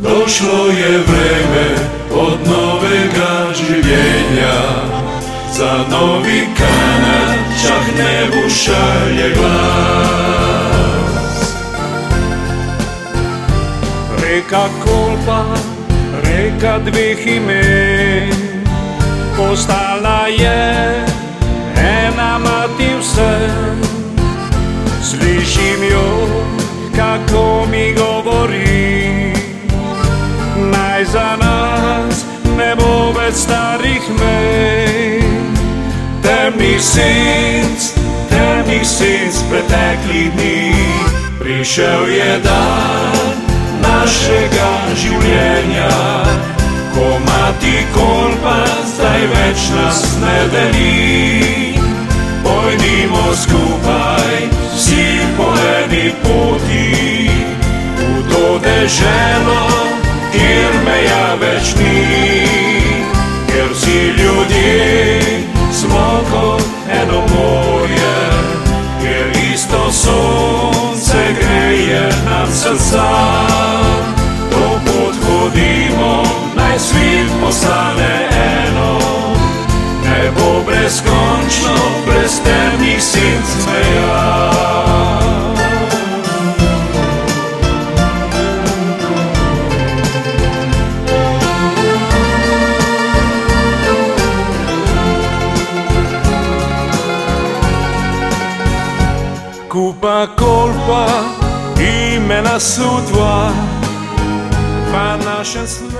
Došlo je vreme od novega življenja, za novi kanal čak nebu šalje glas. Reka Kolpa, reka dveh imen, postala je ena mati vsem. Slišim jo, kako mi govori, naj za nas ne bo več starih mej. Temnih senc preteklih dni, prišel je dan našega življenja, ko mati Kolpa zdaj več nas ne deli. Pojdimo skupaj vsi po eni poti, v to deželo, kjer meja več ni, kjer vsi ljudje smo kot eno morje, kjer isto sonce greje nam srca. To pot hodimo, naj svet postane eno, nebo brezkončno, brez temnih senc meja. Kupa Kolpa, imena su dva, pa našem slovu.